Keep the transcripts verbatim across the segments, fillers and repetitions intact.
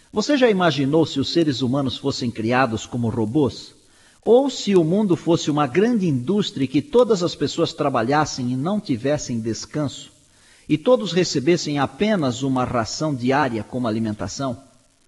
Você já imaginou se os seres humanos fossem criados como robôs? Ou se o mundo fosse uma grande indústria e que todas as pessoas trabalhassem e não tivessem descanso? E todos recebessem apenas uma ração diária como alimentação?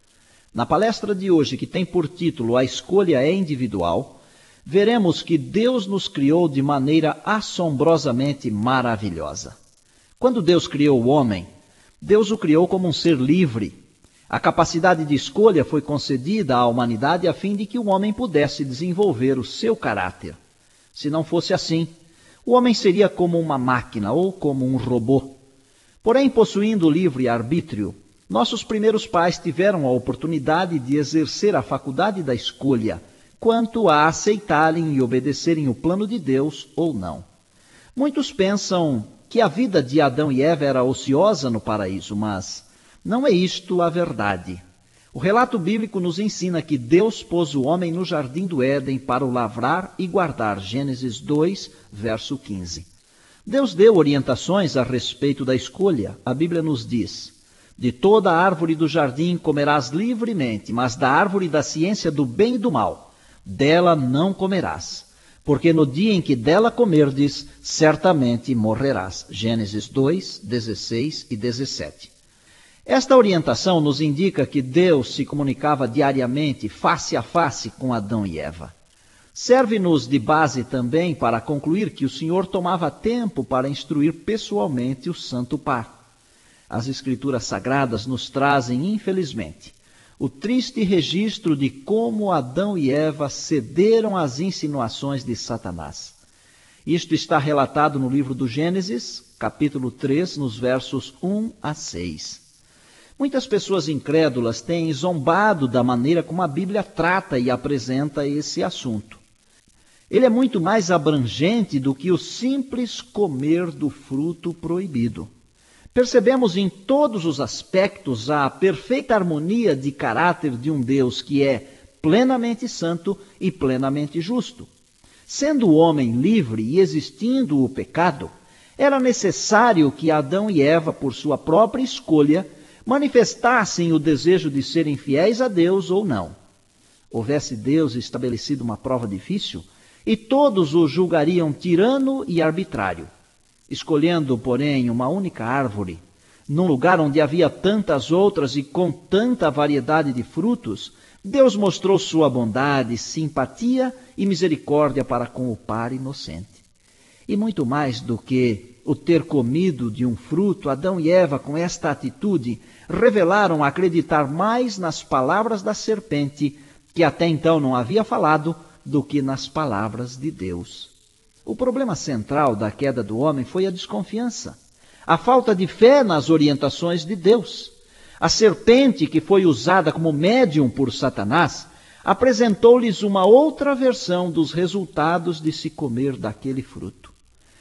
Na palestra de hoje, que tem por título A Escolha é Individual, veremos que Deus nos criou de maneira assombrosamente maravilhosa. Quando Deus criou o homem, Deus o criou como um ser livre. A capacidade de escolha foi concedida à humanidade a fim de que o homem pudesse desenvolver o seu caráter. Se não fosse assim, o homem seria como uma máquina ou como um robô. Porém, possuindo livre arbítrio, nossos primeiros pais tiveram a oportunidade de exercer a faculdade da escolha quanto a aceitarem e obedecerem o plano de Deus ou não. Muitos pensam que a vida de Adão e Eva era ociosa no paraíso, mas não é isto a verdade. O relato bíblico nos ensina que Deus pôs o homem no jardim do Éden para o lavrar e guardar. Gênesis dois, verso quinze. Deus deu orientações a respeito da escolha. A Bíblia nos diz: de toda árvore do jardim comerás livremente, mas da árvore da ciência do bem e do mal, dela não comerás, porque no dia em que dela comerdes, certamente morrerás. Gênesis dois, dezesseis e dezessete. Esta orientação nos indica que Deus se comunicava diariamente, face a face, com Adão e Eva. Serve-nos de base também para concluir que o Senhor tomava tempo para instruir pessoalmente o santo par. As Escrituras Sagradas nos trazem, infelizmente, o triste registro de como Adão e Eva cederam às insinuações de Satanás. Isto está relatado no livro do Gênesis, capítulo três, nos versos um a seis. Muitas pessoas incrédulas têm zombado da maneira como a Bíblia trata e apresenta esse assunto. Ele é muito mais abrangente do que o simples comer do fruto proibido. Percebemos em todos os aspectos a perfeita harmonia de caráter de um Deus que é plenamente santo e plenamente justo. Sendo o homem livre e existindo o pecado, era necessário que Adão e Eva, por sua própria escolha, manifestassem o desejo de serem fiéis a Deus ou não. Houvesse Deus estabelecido uma prova difícil, e todos o julgariam tirano e arbitrário. Escolhendo, porém, uma única árvore, num lugar onde havia tantas outras e com tanta variedade de frutos, Deus mostrou sua bondade, simpatia e misericórdia para com o par inocente. E muito mais do que o ter comido de um fruto, Adão e Eva, com esta atitude, revelaram acreditar mais nas palavras da serpente, que até então não havia falado, do que nas palavras de Deus. O problema central da queda do homem foi a desconfiança, a falta de fé nas orientações de Deus. A serpente, que foi usada como médium por Satanás, apresentou-lhes uma outra versão dos resultados de se comer daquele fruto.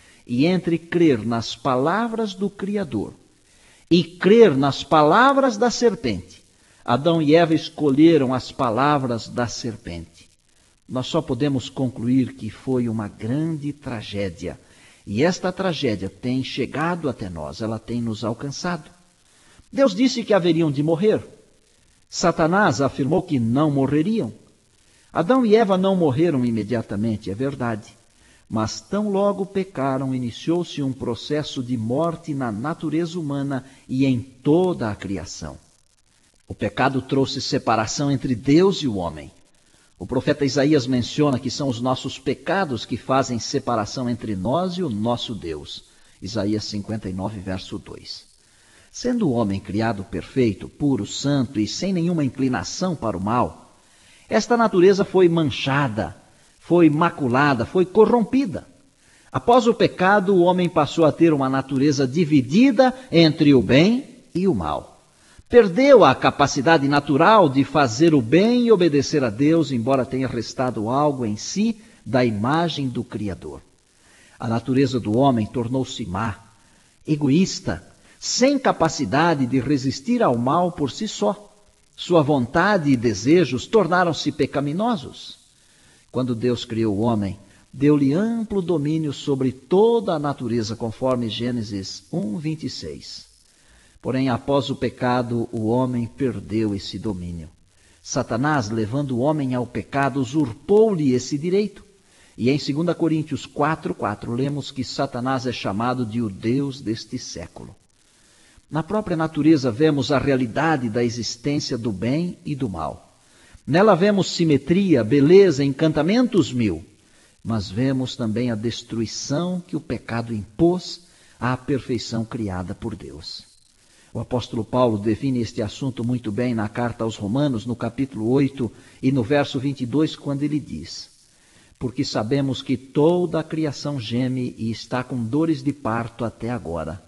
E entre crer nas palavras do Criador e crer nas palavras da serpente, Adão e Eva escolheram as palavras da serpente. Nós só podemos concluir que foi uma grande tragédia. E esta tragédia tem chegado até nós, ela tem nos alcançado. Deus disse que haveriam de morrer. Satanás afirmou que não morreriam. Adão e Eva não morreram imediatamente, é verdade. Mas tão logo pecaram, iniciou-se um processo de morte na natureza humana e em toda a criação. O pecado trouxe separação entre Deus e o homem. O profeta Isaías menciona que são os nossos pecados que fazem separação entre nós e o nosso Deus. Isaías cinquenta e nove, verso dois. Sendo o homem criado perfeito, puro, santo e sem nenhuma inclinação para o mal, esta natureza foi manchada, foi maculada, foi corrompida. Após o pecado, o homem passou a ter uma natureza dividida entre o bem e o mal. Perdeu a capacidade natural de fazer o bem e obedecer a Deus, embora tenha restado algo em si da imagem do Criador. A natureza do homem tornou-se má, egoísta, sem capacidade de resistir ao mal por si só. Sua vontade e desejos tornaram-se pecaminosos. Quando Deus criou o homem, deu-lhe amplo domínio sobre toda a natureza, conforme Gênesis um, vinte e seis. Porém, após o pecado, o homem perdeu esse domínio. Satanás, levando o homem ao pecado, usurpou-lhe esse direito. E em dois Coríntios quatro, quatro, lemos que Satanás é chamado de o Deus deste século. Na própria natureza vemos a realidade da existência do bem e do mal. Nela vemos simetria, beleza, encantamentos mil. Mas vemos também a destruição que o pecado impôs à perfeição criada por Deus. O apóstolo Paulo define este assunto muito bem na carta aos Romanos, no capítulo oito e no verso vinte e dois, quando ele diz: porque sabemos que toda a criação geme e está com dores de parto até agora.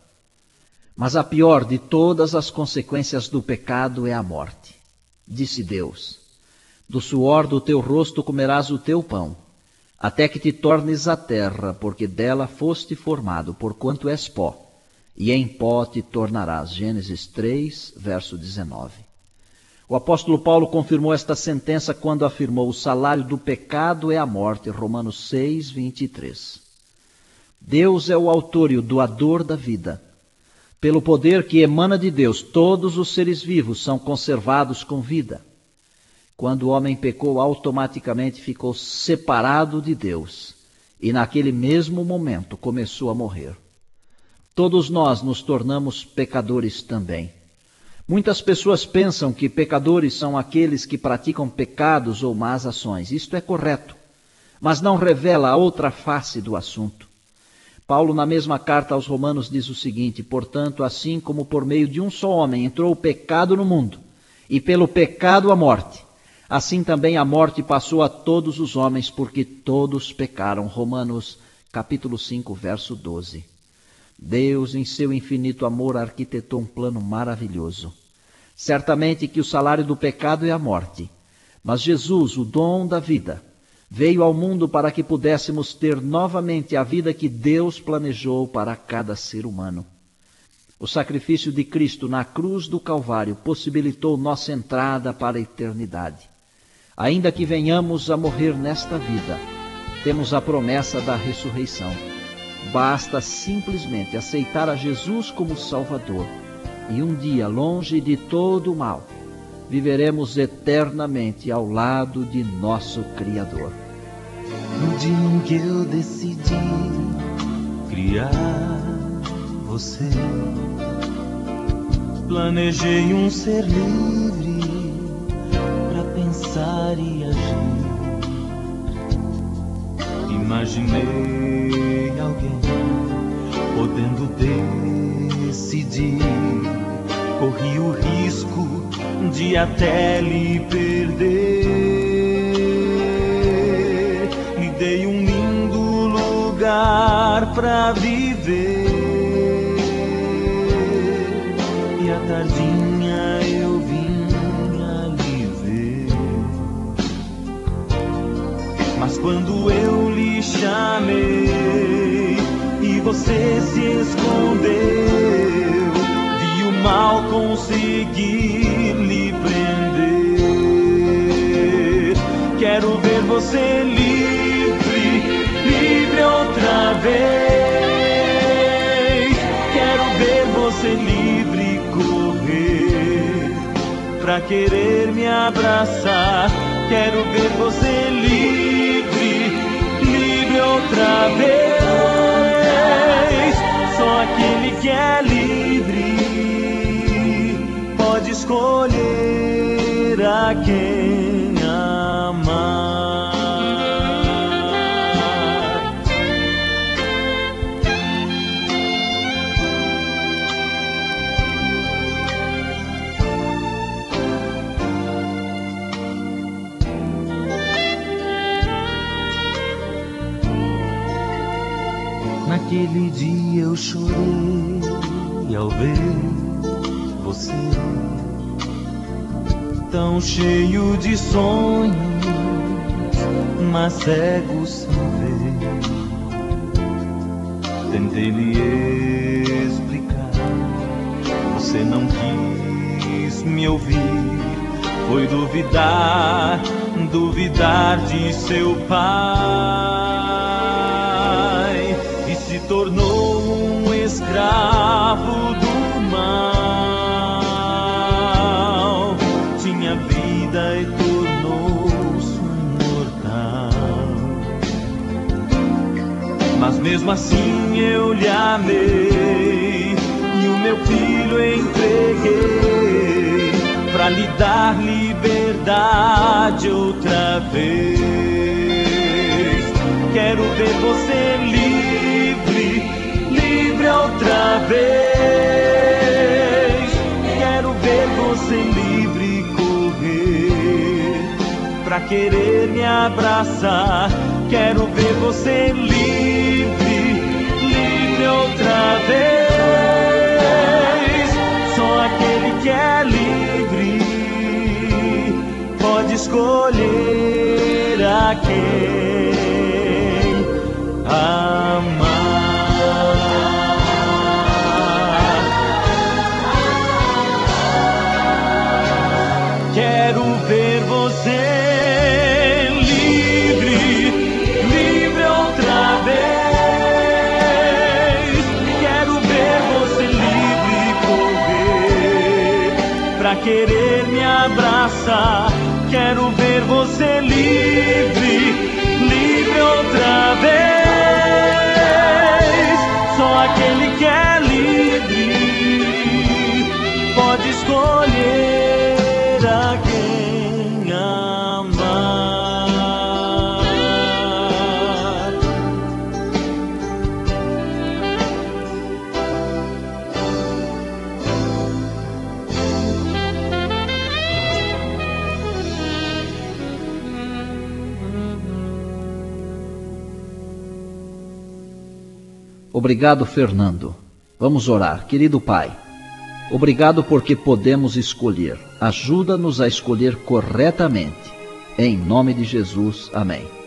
Mas a pior de todas as consequências do pecado é a morte. Disse Deus: do suor do teu rosto comerás o teu pão, até que te tornes a terra, porque dela foste formado, porquanto és pó, e em pó te tornarás. Gênesis três, verso dezenove. O apóstolo Paulo confirmou esta sentença quando afirmou: o salário do pecado é a morte, Romanos seis, vinte e três. Deus é o autor e o doador da vida. Pelo poder que emana de Deus, todos os seres vivos são conservados com vida. Quando o homem pecou, automaticamente ficou separado de Deus, e naquele mesmo momento começou a morrer. Todos nós nos tornamos pecadores também. Muitas pessoas pensam que pecadores são aqueles que praticam pecados ou más ações. Isto é correto, mas não revela a outra face do assunto. Paulo, na mesma carta aos Romanos, diz o seguinte: portanto, assim como por meio de um só homem entrou o pecado no mundo, e pelo pecado a morte, assim também a morte passou a todos os homens, porque todos pecaram. Romanos capítulo cinco, verso doze. Deus, em seu infinito amor, arquitetou um plano maravilhoso. Certamente que o salário do pecado é a morte, mas Jesus, o dom da vida, veio ao mundo para que pudéssemos ter novamente a vida que Deus planejou para cada ser humano. O sacrifício de Cristo na cruz do Calvário possibilitou nossa entrada para a eternidade. Ainda que venhamos a morrer nesta vida, temos a promessa da ressurreição. Basta simplesmente aceitar a Jesus como Salvador, e um dia, longe de todo o mal, viveremos eternamente ao lado de nosso Criador. No dia em que eu decidi criar você, planejei um ser livre para pensar e agir. Imaginei alguém podendo decidir. Corri o risco de até lhe perder. Lhe dei um lindo lugar pra viver. E à tardinha eu vinha lhe ver. Mas quando eu lhe chamei e você se escondeu, mal consegui lhe prender. Quero ver você livre, livre outra vez. Quero ver você livre correr pra querer me abraçar. Quero ver você livre, livre outra vez. Só aquele que é livre pode escolher a quem amar. Naquele dia eu chorei ao ver você, tão cheio de sonhos, mas cego sem ver. Tentei lhe explicar, você não quis me ouvir. Foi duvidar, duvidar de seu pai, e se tornou um escravo do mal. minha vida e tornou-se mortal. Mas mesmo assim eu lhe amei e o meu filho entreguei para lhe dar liberdade outra vez. Quero ver você livre, livre outra vez. Quero ver você livre correr pra querer me abraçar. Quero ver você livre, livre outra vez. Só aquele que é livre pode escolher a quem amar. Quero ver você livre, livre outra vez. Quero ver você livre correr pra querer me abraçar. Quero ver você livre, livre outra vez. Só aquele que é livre pode escolher a quem amar. Obrigado, Fernando. Vamos orar. Querido Pai, obrigado porque podemos escolher. Ajuda-nos a escolher corretamente. Em nome de Jesus. Amém.